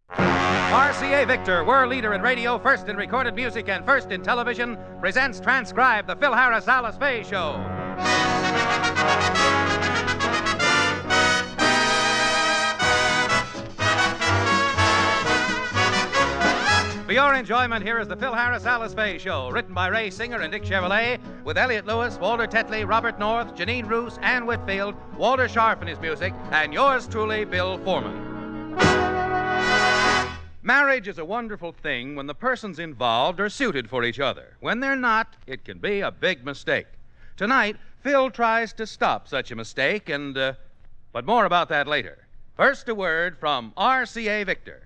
RCA Victor, world leader in radio, first in recorded music, and first in television, presents Transcribe, the Phil Harris Alice Faye Show. For your enjoyment, here is the Phil Harris Alice Faye Show, written by Ray Singer and Dick Chevrolet, with Elliot Lewis, Walter Tetley, Robert North, Janine Roos, Ann Whitfield, Walter Sharp in his music, and yours truly, Bill Foreman. Marriage is a wonderful thing when the persons involved are suited for each other. When they're not, it can be a big mistake. Tonight, Phil tries to stop such a mistake, but more about that later. First, a word from RCA Victor.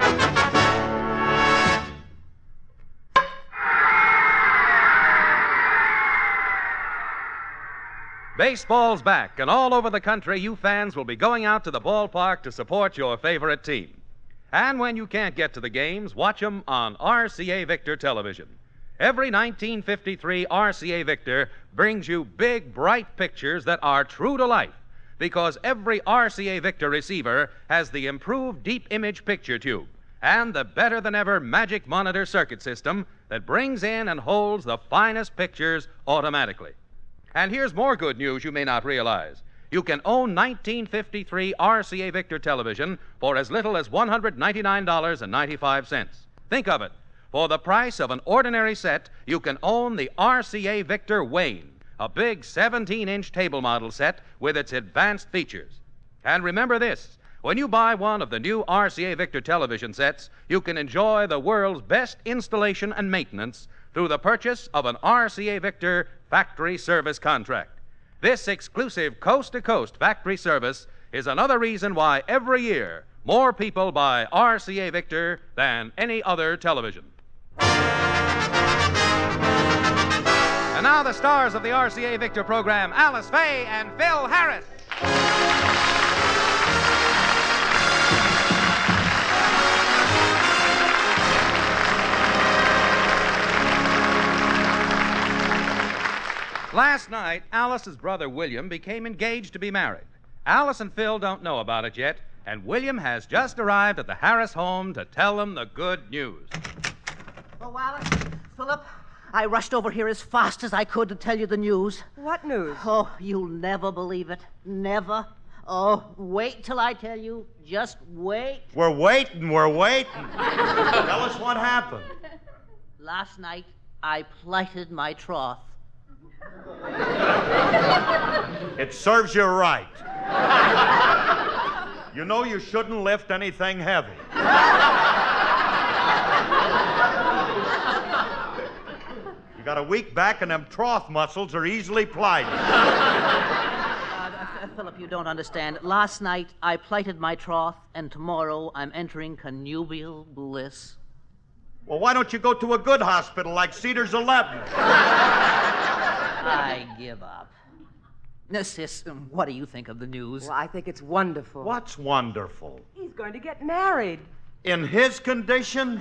Baseball's back, and all over the country, you fans will be going out to the ballpark to support your favorite team. And when you can't get to the games, watch them on RCA Victor television. Every 1953 RCA Victor brings you big, bright pictures that are true to life, because every RCA Victor receiver has the improved deep image picture tube and the better-than-ever Magic Monitor circuit system that brings in and holds the finest pictures automatically. And here's more good news you may not realize. You can own 1953 RCA Victor television for as little as $199.95. Think of it. For the price of an ordinary set, you can own the RCA Victor Wayne, a big 17-inch table model set with its advanced features. And remember this, when you buy one of the new RCA Victor television sets, you can enjoy the world's best installation and maintenance through the purchase of an RCA Victor factory service contract. This exclusive coast-to-coast factory service is another reason why every year more people buy RCA Victor than any other television. And now the stars of the RCA Victor program, Alice Faye and Phil Harris. Last night, Alice's brother William became engaged to be married. Alice and Phil don't know about it yet, and William has just arrived at the Harris home to tell them the good news. Oh, Alice, Philip, I rushed over here as fast as I could to tell you the news. What news? Oh, you'll never believe it. Never. Oh, wait till I tell you. Just wait. We're waiting. Tell us what happened. Last night, I plighted my troth. It serves you right. You know you shouldn't lift anything heavy. You got a weak back and them trough muscles are easily plied. Philip, you don't understand. Last night, I plighted my troth, and tomorrow I'm entering connubial bliss. Well, why don't you go to a good hospital like Cedars 11? I give up. Now, sis, what do you think of the news? Well, I think it's wonderful. What's wonderful? He's going to get married. In his condition?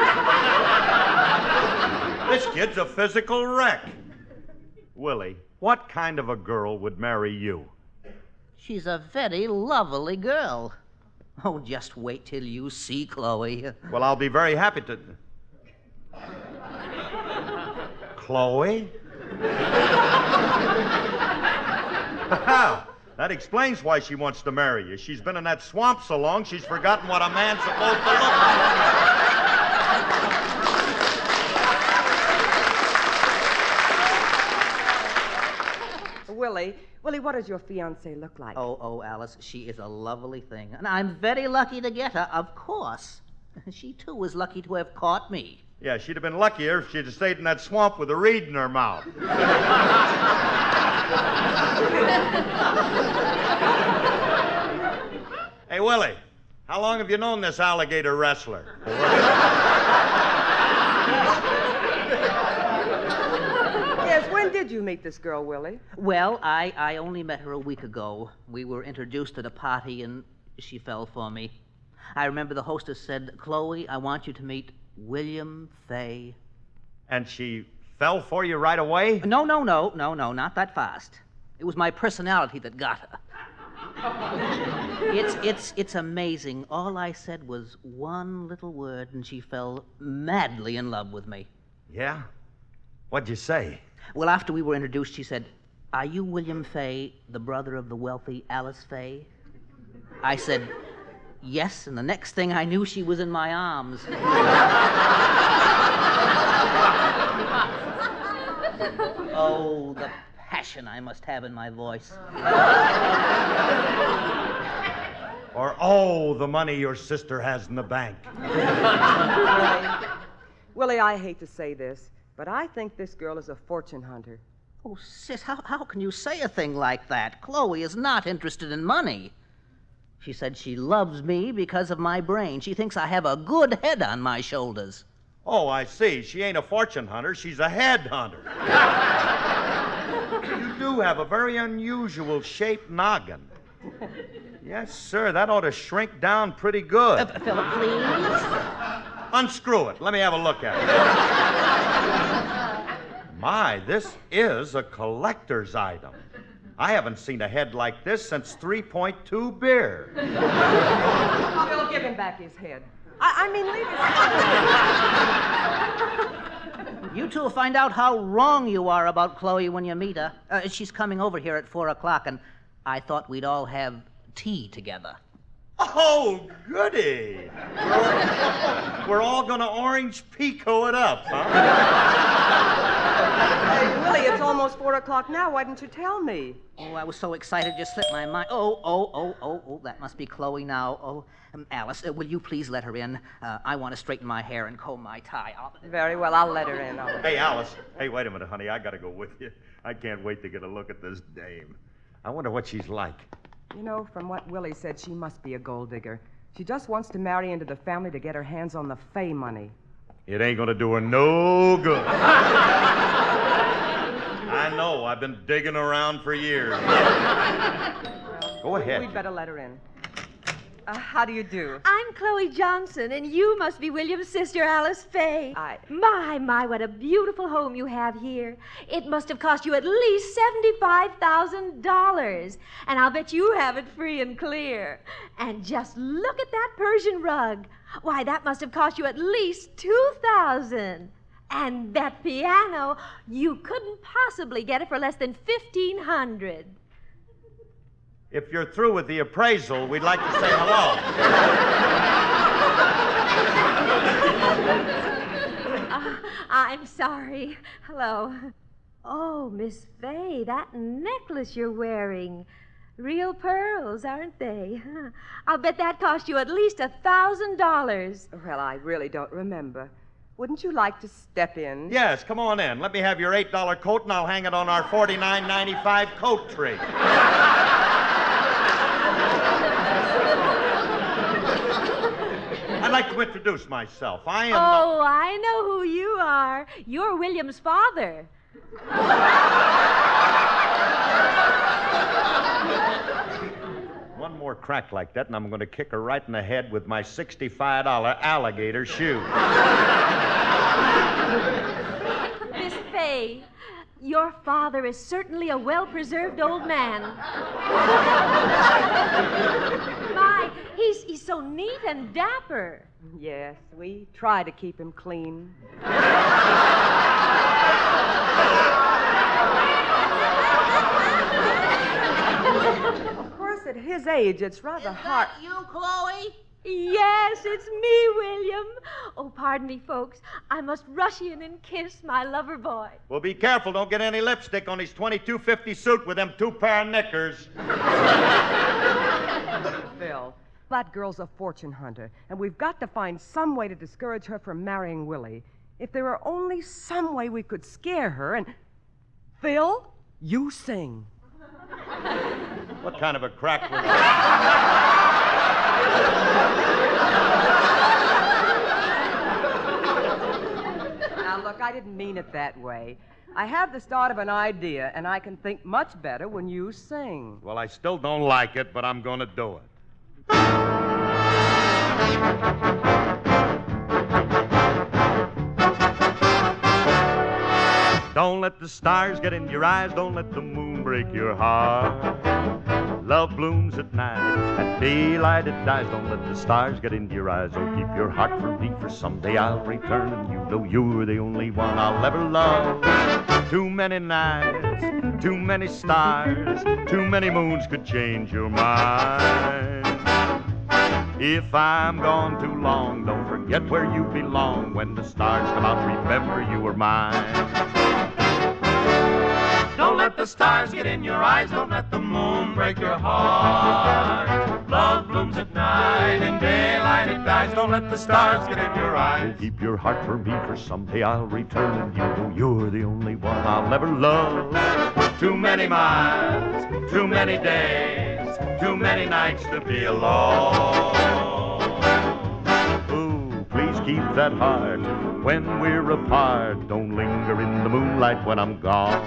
This kid's a physical wreck. Willie, what kind of a girl would marry you? She's a very lovely girl. Oh, just wait till you see Chloe. Well, I'll be very happy to... Chloe? Well, that explains why she wants to marry you. She's been in that swamp so long, she's forgotten what a man's supposed to look like. Willie, what does your fiancée look like? Oh, Alice, she is a lovely thing. And I'm very lucky to get her, of course. She, too, is lucky to have caught me. Yeah, she'd have been luckier if she'd have stayed in that swamp with a reed in her mouth. Hey, Willie, how long have you known this alligator wrestler? Yes, when did you meet this girl, Willie? Well, I only met her a week ago. We were introduced at a party, and she fell for me. I remember the hostess said, "Chloe, I want you to meet William Faye." And she fell for you right away? No, not that fast. It was my personality that got her. It's amazing. All I said was one little word, and she fell madly in love with me. Yeah? What'd you say? Well, after we were introduced, she said, "Are you William Fay, the brother of the wealthy Alice Fay?" I said, "Yes," and the next thing I knew, she was in my arms. Oh, the passion I must have in my voice. Or, oh, the money your sister has in the bank. Willie, I hate to say this, but I think this girl is a fortune hunter. Oh, sis, how can you say a thing like that? Chloe is not interested in money. She said she loves me because of my brain. She thinks I have a good head on my shoulders. Oh, I see. She ain't a fortune hunter. She's a head hunter. You do have a very unusual shaped noggin. Yes, sir. That ought to shrink down pretty good. Philip, please. Unscrew it. Let me have a look at it. My, this is a collector's item. I haven't seen a head like this since 3.2 beer. Phil, give him back his head. I mean, leave his head. You two will find out how wrong you are about Chloe when you meet her. She's coming over here at 4 o'clock, and I thought we'd all have tea together. Oh, goody. We're all going to orange pico it up, huh? Hey, Willie, it's almost 4 o'clock now. Why didn't you tell me? Oh, I was so excited, just slipped my mind. Oh, that must be Chloe now. Oh, Alice, will you please let her in? I want to straighten my hair and comb my tie. Very well, I'll let her in. Hey, Alice. Hey, wait a minute, honey. I got to go with you. I can't wait to get a look at this dame. I wonder what she's like. You know, from what Willie said, she must be a gold digger. She just wants to marry into the family to get her hands on the Fay money. It ain't gonna do her no good. I know. I've been digging around for years. Go ahead. We'd better let her in. How do you do? I'm Chloe Johnson, and you must be William's sister, Alice Fay. My, what a beautiful home you have here. It must have cost you at least $75,000, and I'll bet you have it free and clear. And just look at that Persian rug. Why, that must have cost you at least $2,000. And that piano, you couldn't possibly get it for less than $1,500. If you're through with the appraisal, we'd like to say hello. I'm sorry. Hello. Oh, Miss Fay, that necklace you're wearing. Real pearls, aren't they? I'll bet that cost you at least $1,000. Well, I really don't remember. Wouldn't you like to step in? Yes, come on in. Let me have your $8 coat, and I'll hang it on our $49.95 coat tree. I'd like to introduce myself. I am... Oh, I know who you are. You're William's father. One more crack like that, and I'm going to kick her right in the head with my $65 alligator shoe. Miss Fay, your father is certainly a well-preserved old man. My, he's so neat and dapper. Yes, we try to keep him clean. Of course, at his age, it's rather hard. Is that you, Chloe? Yes, it's me, William. Oh, pardon me, folks. I must rush in and kiss my lover boy. Well, be careful. Don't get any lipstick on his $22.50 suit with them 2 pair of knickers. Phil, that girl's a fortune hunter, and we've got to find some way to discourage her from marrying Willie. If there were only some way we could scare her and... Phil, you sing. What kind of a crack was that? Now, look, I didn't mean it that way. I have the start of an idea, and I can think much better when you sing. Well, I still don't like it, but I'm going to do it. Don't let the stars get in your eyes. Don't let the moon break your heart. Love blooms at night, at daylight it dies. Don't let the stars get into your eyes. Oh, keep your heart for me, for someday I'll return, and you know you're the only one I'll ever love. Too many nights, too many stars, too many moons could change your mind. If I'm gone too long, don't forget where you belong. When the stars come out, remember you were mine. Don't let the stars get in your eyes. Don't let the moon break your heart. Love blooms at night, in daylight it dies. Don't let the stars get in your eyes. Oh, keep your heart for me, for someday I'll return, and you know you're the only one I'll ever love. Too many miles, too many days, too many nights to be alone. Ooh, please keep that heart when we're apart. Don't linger in the moonlight when I'm gone.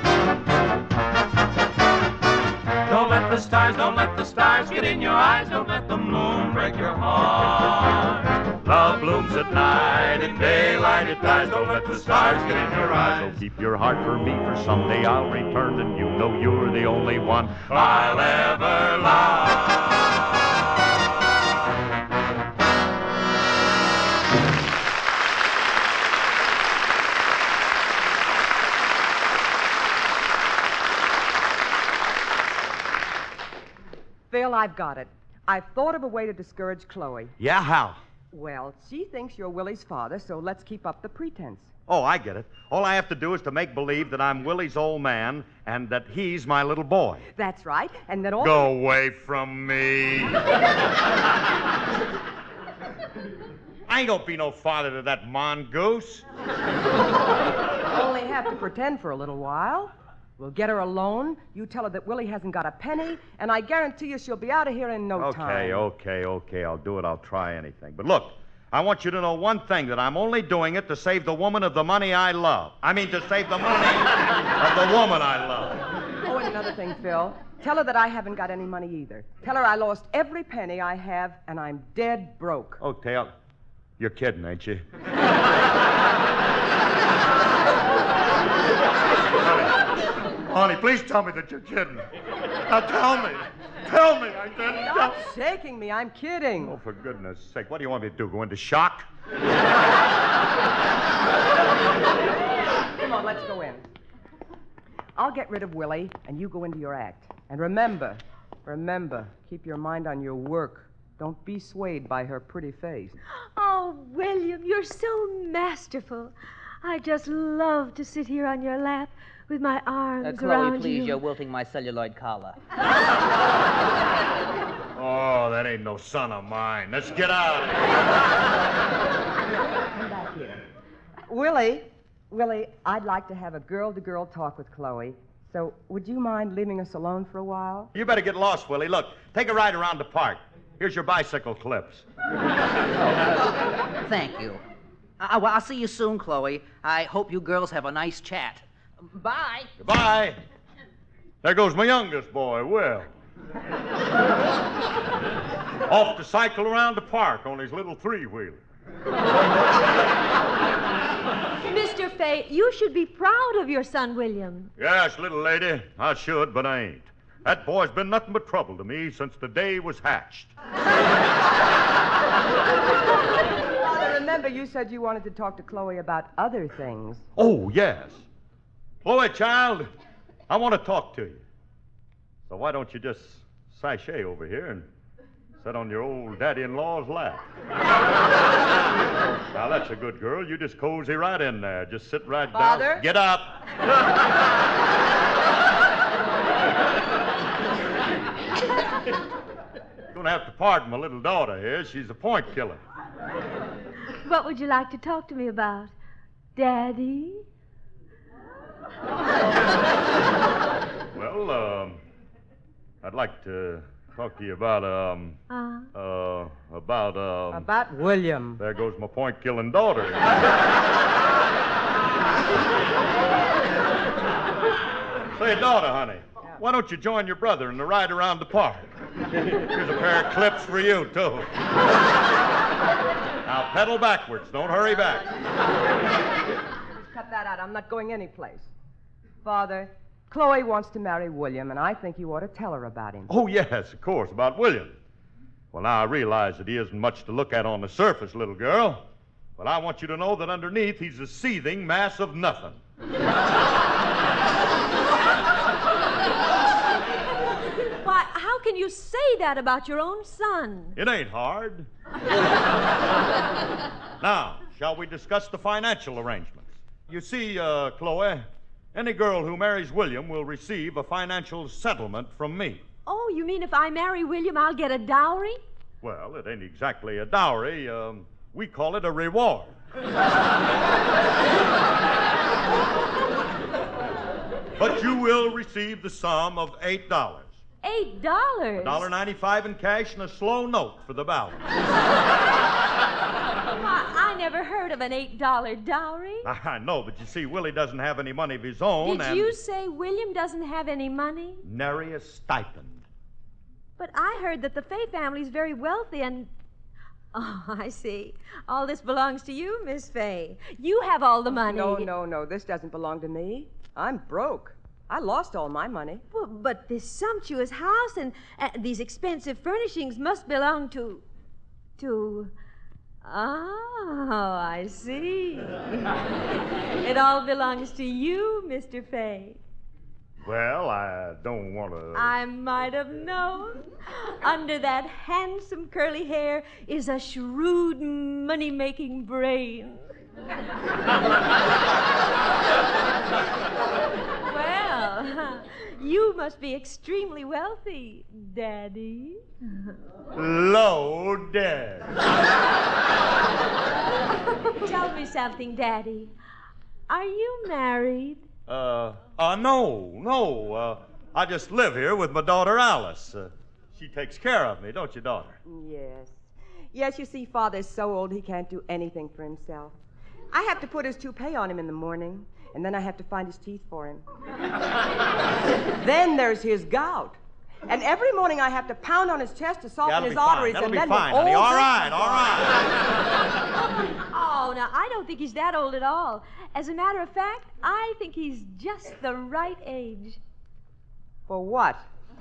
Don't let the stars get in your eyes. Don't let the moon break your heart. Love blooms at night, in daylight it dies. Don't let the stars get in your eyes. So keep your heart for me, for someday I'll return, and you know you're the only one I'll ever love. Phil, I've got it. I've thought of a way to discourage Chloe. Yeah, how? Well, she thinks you're Willie's father, so let's keep up the pretense. Oh, I get it. All I have to do is to make believe that I'm Willie's old man and that he's my little boy. That's right, and then all... Go away from me. I ain't gonna be no father to that mongoose. You only have to pretend for a little while. We'll get her alone. You tell her that Willie hasn't got a penny, and I guarantee you she'll be out of here in no time. Okay. I'll do it. I'll try anything. But look, I want you to know one thing, that I'm only doing it to save the woman of the money I love. I mean, to save the money of the woman I love. Oh, and another thing, Phil. Tell her that I haven't got any money either. Tell her I lost every penny I have, and I'm dead broke. Okay, you're kidding, ain't you? Honey, please tell me that you're kidding. Now tell me. Tell me. I can't Stop shaking me. I'm kidding. Oh, for goodness sake. What do you want me to do? Go into shock? Come on, let's go in. I'll get rid of Willie, and you go into your act. And remember, keep your mind on your work. Don't be swayed by her pretty face. Oh, William, you're so masterful. I just love to sit here on your lap with my arms Chloe, around please, you. you're wilting my celluloid collar. Oh, that ain't no son of mine. Let's get out. Come back here. Willie, I'd like to have a girl-to-girl talk with Chloe. So would you mind leaving us alone for a while? You better get lost, Willie. Look, take a ride around the park. Here's your bicycle clips. Thank you. Well, I'll see you soon, Chloe. I hope you girls have a nice chat. Bye. Goodbye. There goes my youngest boy, Will. Off to cycle around the park on his little three-wheeler. Mr. Fay, you should be proud of your son, William. Yes, little lady, I should, but I ain't. That boy's been nothing but trouble to me since the day he was hatched. Father, remember you said you wanted to talk to Chloe about other things. Oh, yes. Chloe, child, I want to talk to you. So why don't you just sashay over here and sit on your old daddy-in-law's lap? Now, that's a good girl. You just cozy right in there. Just sit right Father? down. Get up. You're going to have to pardon my little daughter here. She's a point killer. What would you like to talk to me about, Daddy? Well, I'd like to talk to you about, About William. There goes my point-killing daughter. Say, daughter, honey, why don't you join your brother in the ride around the park? Here's a pair of clips for you, too. Now, pedal backwards. Don't hurry back. Cut that out. I'm not going anyplace. Father, Chloe wants to marry William, and I think you ought to tell her about him. Oh, yes, of course, about William. Well, now I realize that he isn't much to look at on the surface, little girl. But I want you to know that underneath he's a seething mass of nothing. Why, how can you say that about your own son? It ain't hard. Now, shall we discuss the financial arrangements? You see, Chloe, any girl who marries William will receive a financial settlement from me. Oh, you mean if I marry William, I'll get a dowry? Well, it ain't exactly a dowry. We call it a reward. But you will receive the sum of $8. $8? $1.95 in cash and a slow note for the balance. I never heard of an $8 dowry. I know, but you see, Willie doesn't have any money of his own. Did you say William doesn't have any money? Nary a stipend. But I heard that the Fay family's very wealthy and... Oh, I see. All this belongs to you, Miss Fay. You have all the money. No. This doesn't belong to me. I'm broke. I lost all my money. Well, but this sumptuous house and these expensive furnishings must belong to... Oh, I see. It all belongs to you, Mr. Fay. Well, I don't want to... I might have known. Under that handsome curly hair is a shrewd money-making brain. Well, you must be extremely wealthy, Daddy. Low dead. Tell me something, Daddy. Are you married? No. I just live here with my daughter Alice. She takes care of me, don't you, daughter? Yes. Yes, you see, Father's so old he can't do anything for himself. I have to put his toupee on him in the morning, and then I have to find his teeth for him. Then there's his gout. And every morning I have to pound on his chest to soften his arteries. That'll and be then fine, with honey. old All right. Oh, now, I don't think he's that old at all. As a matter of fact, I think he's just the right age. For what?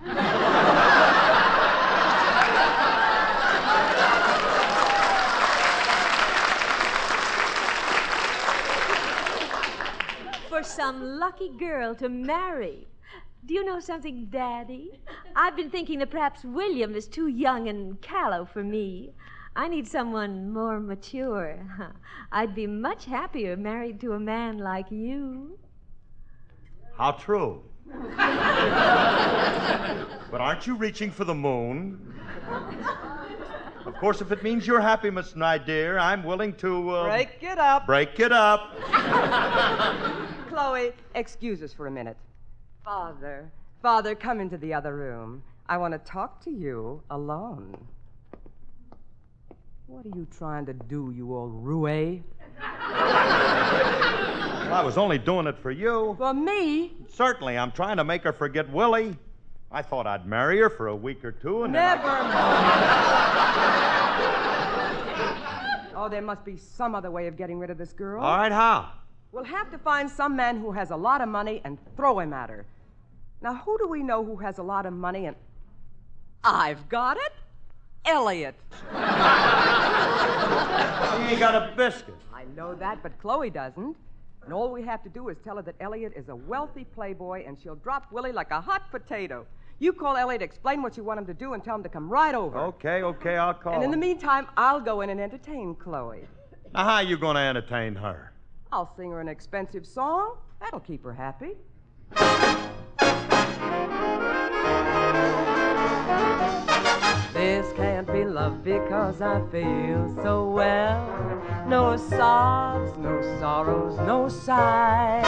For some lucky girl to marry. Do you know something, Daddy? I've been thinking that perhaps William is too young and callow for me. I need someone more mature. I'd be much happier married to a man like you. How true. But aren't you reaching for the moon? Of course, if it means your happiness, my dear, I'm willing to... Break it up. Break it up. Chloe, excuse us for a minute. Father, come into the other room. I want to talk to you alone. What are you trying to do, you old roue? Well, I was only doing it for you. For me? Certainly, I'm trying to make her forget Willie. I thought I'd marry her for a week or two and Never mind. Oh, there must be some other way of getting rid of this girl. All right, how? We'll have to find some man who has a lot of money and throw him at her. Now, who do we know who has a lot of money and... I've got it. Elliot. He ain't got a biscuit. I know that, but Chloe doesn't. And all we have to do is tell her that Elliot is a wealthy playboy and she'll drop Willie like a hot potato. You call Elliot, explain what you want him to do, and tell him to come right over. Okay, I'll call And in the him. meantime, I'll go in and entertain Chloe. Now, how are you going to entertain her? I'll sing her an expensive song. That'll keep her happy. This can't be love because I feel so well. No sobs, no sorrows, no sighs.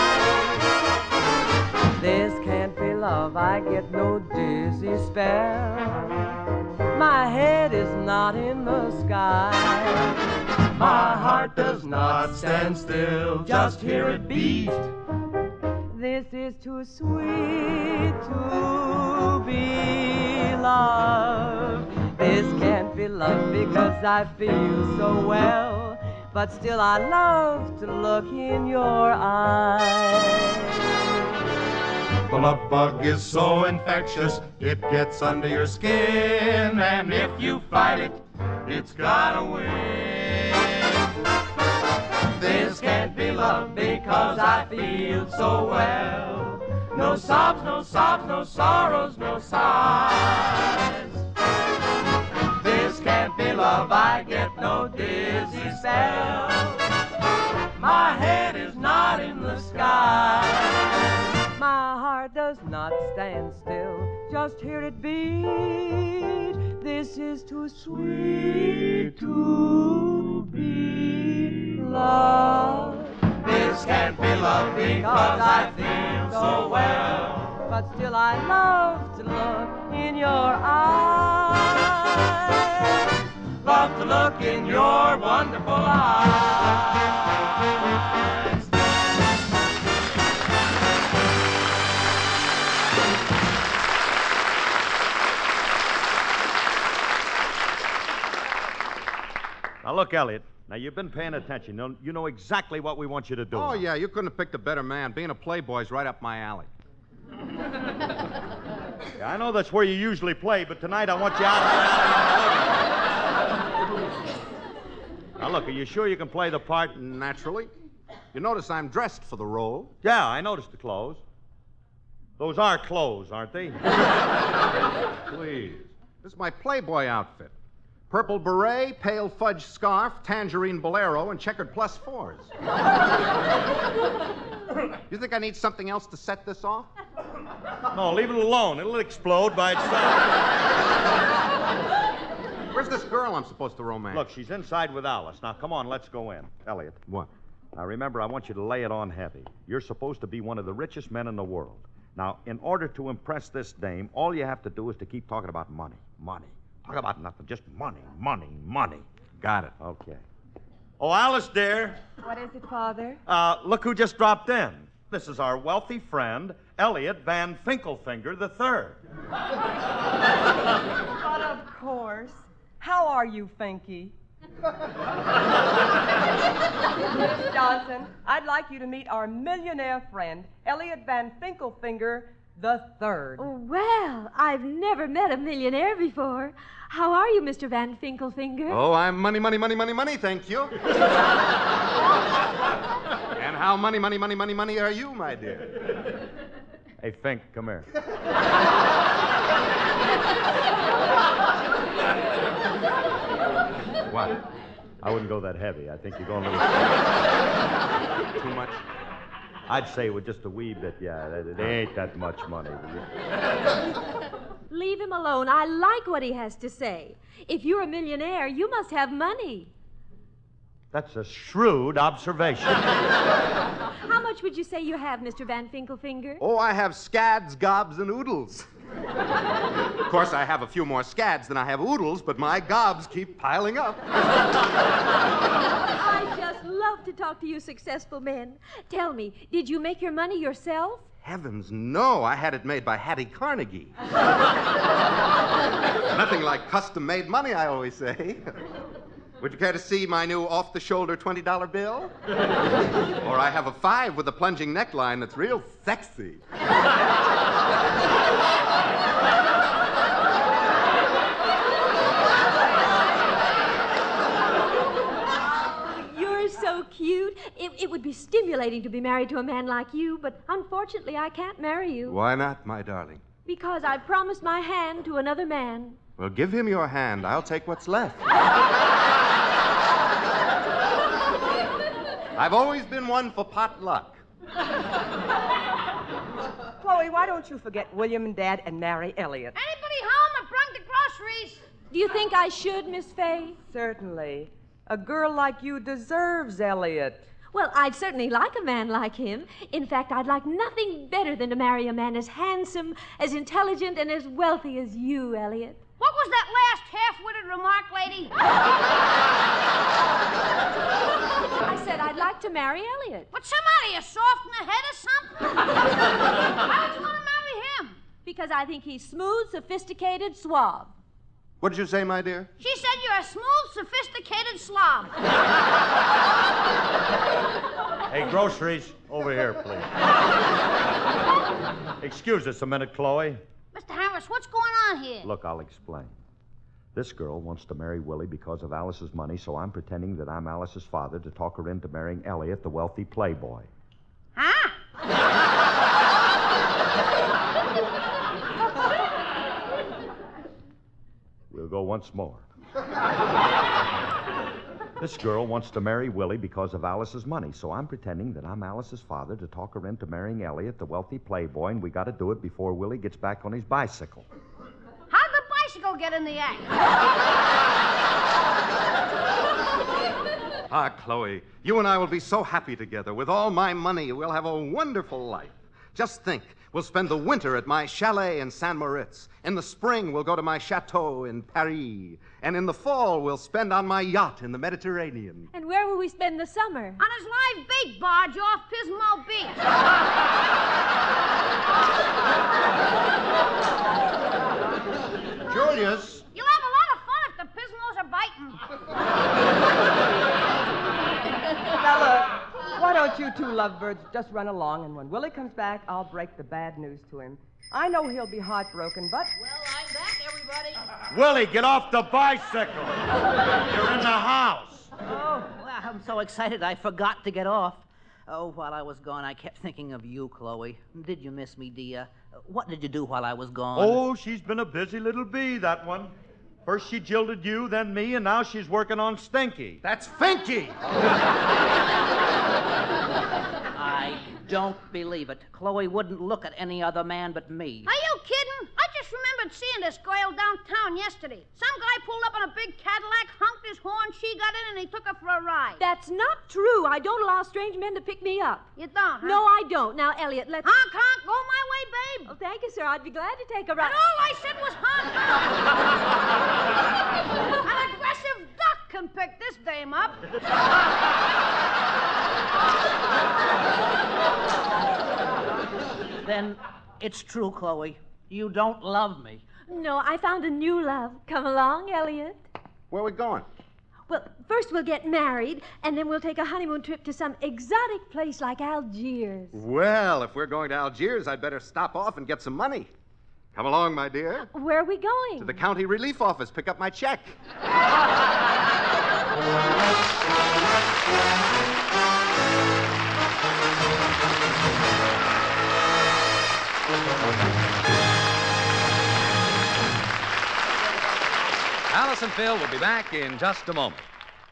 This can't be love, I get no dizzy spell. My head is not in the sky. My heart does not stand still, just hear it beat. This is too sweet to be love. This can't be love because I feel so well. But still I love to look in your eyes. The love bug is so infectious, it gets under your skin, and if you fight it, it's gotta win. This can't be love because I feel so well. No sobs, no sobs, no sorrows, no sighs. This can't be love, I get no dizzy spell. My head is not in the sky. My heart does not stand still, just hear it beat. This is too sweet to be love. This can't be love because I feel so well. But still I love to look in your eyes. Love to look in your wonderful eyes. Now, look, Elliot. Now, you've been paying attention. You know exactly what we want you to do. Oh, yeah, you couldn't have picked a better man. Being a playboy's right up my alley. Yeah, I know that's where you usually play, but tonight I want you out of the alley. Now, look, are you sure you can play the part? Naturally. You notice I'm dressed for the role. Yeah, I noticed the clothes. Those are clothes, aren't they? Please. This is my playboy outfit. Purple beret, pale fudge scarf, tangerine bolero, and checkered plus fours. You think I need something else to set this off? No, leave it alone. It'll explode by itself. Where's this girl I'm supposed to romance? Look, she's inside with Alice. Now, come on, let's go in. Elliot. What? Now, remember, I want you to lay it on heavy. You're supposed to be one of the richest men in the world. Now, in order to impress this dame, all you have to do is to keep talking about money. Money. Talk about nothing. Just money, money, money. Got it. Okay. Oh, Alice, dear. What is it, Father? Look who just dropped in. This is our wealthy friend, Elliot Van Finkelfinger III. But of course. How are you, Finky? Miss Johnson, I'd like you to meet our millionaire friend, Elliot Van Finkelfinger III. Oh, well, I've never met a millionaire before. How are you, Mr. Van Finkelfinger? Oh, I'm money, money, money, money, money, thank you. And how money, money, money, money, money are you, my dear? Hey, Fink, come here. What? I wouldn't go that heavy. I think you're going a little... Too much? I'd say with just a wee bit, yeah. It ain't that much money. Leave him alone. I like what he has to say. If you're a millionaire, you must have money. That's a shrewd observation. How much would you say you have, Mr. Van Finkelfinger? Oh, I have scads, gobs, and oodles. Of course, I have a few more scads than I have oodles, but my gobs keep piling up. I just love to talk to you successful men. Tell me, did you make your money yourself? Heavens, no. I had it made by Hattie Carnegie. Nothing like custom-made money, I always say. Would you care to see my new off-the-shoulder $20 bill? Or I have a 5 with a plunging neckline that's real sexy. You're so cute. It would be stimulating to be married to a man like you, but unfortunately I can't marry you. Why not, my darling? Because I've promised my hand to another man. Well, give him your hand. I'll take what's left. I've always been one for potluck. Chloe, why don't you forget William and Dad and marry Elliot? Anybody home? I brought the groceries. Do you think I should, Miss Fay? Certainly. A girl like you deserves Elliot. Well, I'd certainly like a man like him. In fact, I'd like nothing better than to marry a man as handsome, as intelligent, and as wealthy as you, Elliot. What was that last half-witted remark, lady? I said I'd like to marry Elliot. What, somebody, a soft in the head or something? Why would you want to marry him? Because I think he's smooth, sophisticated, suave. What did you say, my dear? She said you're a smooth, sophisticated slob. Hey, groceries, over over here, please. Excuse us a minute, Chloe. Mr. Harris, what's going on here? Look, I'll explain. This girl wants to marry Willie because of Alice's money, so I'm pretending that I'm Alice's father to talk her into marrying Elliot, the wealthy playboy. Huh? We'll go once more. This girl wants to marry Willie because of Alice's money, so I'm pretending that I'm Alice's father to talk her into marrying Elliot, the wealthy playboy, and we got to do it before Willie gets back on his bicycle. How'd the bicycle get in the act? Ah, Chloe, you and I will be so happy together. With all my money, we'll have a wonderful life. Just think, we'll spend the winter at my chalet in San Moritz. In the spring, we'll go to my chateau in Paris. And in the fall, we'll spend on my yacht in the Mediterranean. And where will we spend the summer? On his live bait barge off Pismo Beach. Julius! You'll have a lot of fun if the Pismos are biting. Fella, why don't you two lovebirds just run along, and when Willie comes back, I'll break the bad news to him. I know he'll be heartbroken, but... Well, I'm back, everybody. Willie, get off the bicycle! You're in the house! Oh, well, I'm so excited I forgot to get off. Oh, while I was gone, I kept thinking of you, Chloe. Did you miss me, dear? What did you do while I was gone? Oh, she's been a busy little bee, that one. First she jilted you, then me, and now she's working on Stinky. That's Finky! I don't believe it. Chloe wouldn't look at any other man but me. Are you kidding? I just remembered seeing this girl downtown yesterday. Some guy pulled up in a big Cadillac, honked his horn, she got in, and he took her for a ride. That's not true. I don't allow strange men to pick me up. You don't, huh? No, I don't. Now, Elliot, let's... Honk, honk, go my way, babe. Oh, thank you, sir. I'd be glad to take a ride. And all I said was honk, honk. An aggressive duck can pick this dame up. Then it's true, Chloe. You don't love me. No, I found a new love. Come along, Elliot. Where are we going? Well, first we'll get married, and then we'll take a honeymoon trip to some exotic place like Algiers. Well, if we're going to Algiers, I'd better stop off and get some money. Come along, my dear. Where are we going? To the county relief office. Pick up my check. Alice and Phil will be back in just a moment.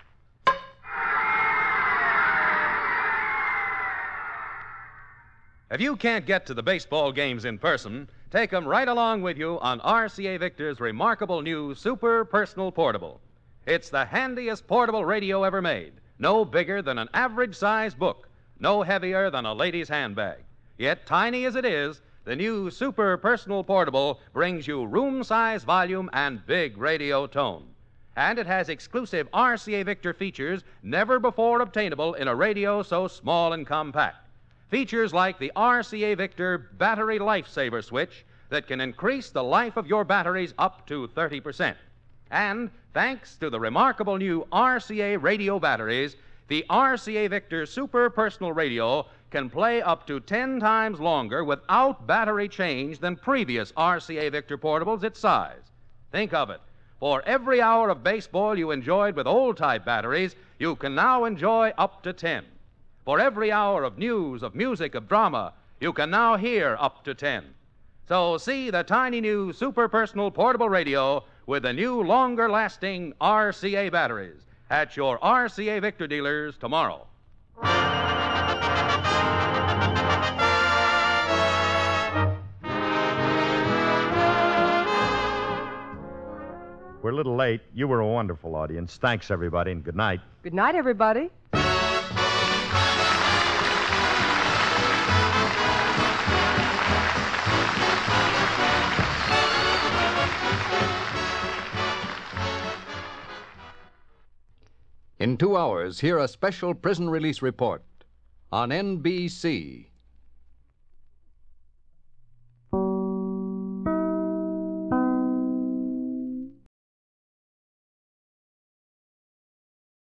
If you can't get to the baseball games in person, take them right along with you on RCA Victor's remarkable new Super Personal Portable. It's the handiest portable radio ever made. No bigger than an average-sized book. No heavier than a lady's handbag. Yet, tiny as it is, the new Super Personal Portable brings you room-size volume and big radio tone. And it has exclusive RCA Victor features never before obtainable in a radio so small and compact. Features like the RCA Victor Battery Lifesaver Switch that can increase the life of your batteries up to 30%. And thanks to the remarkable new RCA radio batteries, the RCA Victor Super Personal Radio can play up to 10 times longer without battery change than previous RCA Victor portables its size. Think of it. For every hour of baseball you enjoyed with old-type batteries, you can now enjoy up to 10. For every hour of news, of music, of drama, you can now hear up to 10. So see the tiny new Super Personal Portable Radio with the new longer-lasting RCA batteries at your RCA Victor dealers tomorrow. We're a little late. You were a wonderful audience. Thanks, everybody, and good night. Good night, everybody. In 2 hours, hear a special prison release report on NBC.